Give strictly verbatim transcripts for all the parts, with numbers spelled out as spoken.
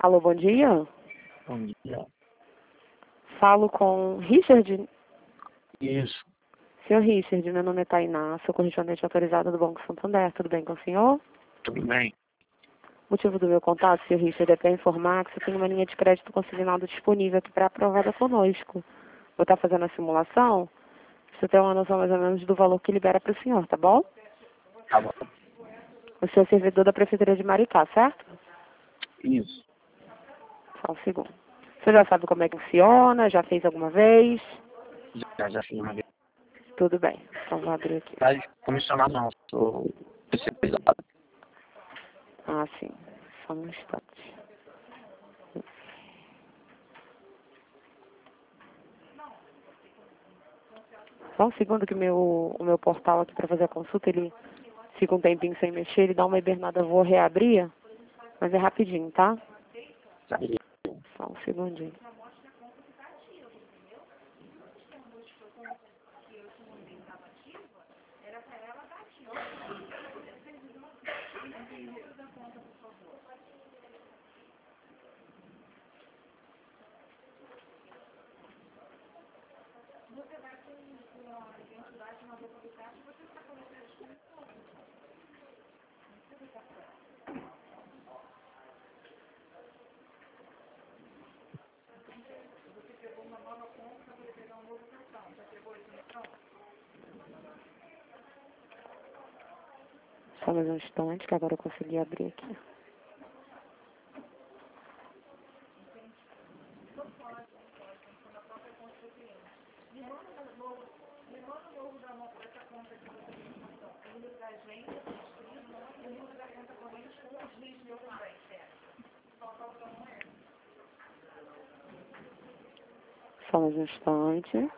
Alô, bom dia. Bom dia. Falo com Richard. Isso. Senhor Richard, meu nome é Tainá, sou correspondente autorizada do Banco Santander. Tudo bem com o senhor? Tudo bem? O motivo do meu contato, senhor Richard, é para informar que você tem uma linha de crédito consignado disponível aqui para aprovada conosco. Vou estar fazendo a simulação. Você tem uma noção mais ou menos do valor que libera para o senhor, tá bom? Tá bom. O senhor é servidor da Prefeitura de Maricá, certo? Isso. Só um segundo. Você já sabe como é que funciona? Já fez alguma vez? Já, já fiz uma vez. Tudo bem. Então vou abrir aqui. Mas comissionado não, sou especializado. Ah, sim. Só um instante. Só um segundo que meu, o meu portal aqui para fazer a consulta, ele fica um tempinho sem mexer, ele dá uma hibernada, eu vou reabrir, mas é rapidinho, tá? Sabe? Só um segundinho. Só mais um instante, que agora eu consegui abrir aqui. Só mais um instante.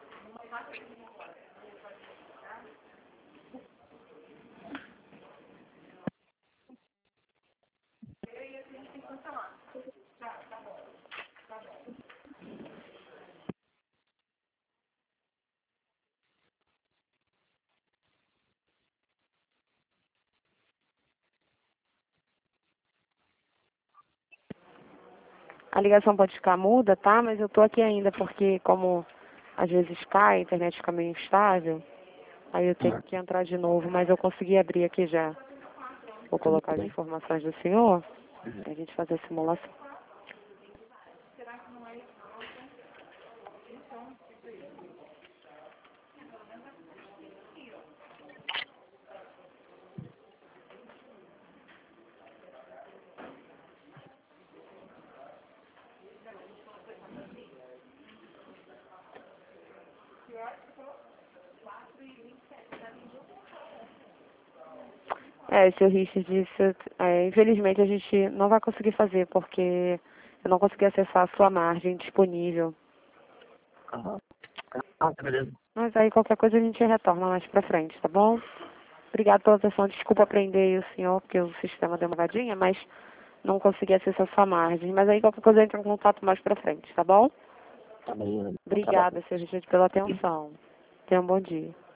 A ligação pode ficar muda, tá? Mas eu tô aqui ainda porque como às vezes cai, a internet fica meio instável, aí eu tenho que entrar de novo, mas eu consegui abrir aqui já. Vou Tudo colocar as bem. informações do senhor pra gente fazer a simulação. É, senhor Richard, isso, é, infelizmente a gente não vai conseguir fazer porque eu não consegui acessar a sua margem disponível. Aham. Ah, tá beleza. Mas aí qualquer coisa a gente retorna mais pra frente, tá bom? Obrigado pela atenção. Desculpa prender o senhor porque o sistema deu uma gadinha, mas não consegui acessar a sua margem. Mas aí qualquer coisa entra em contato mais pra frente, tá bom? Tá beleza. Bom trabalho. Obrigada, senhor Richard, pela atenção. Tenha um bom dia.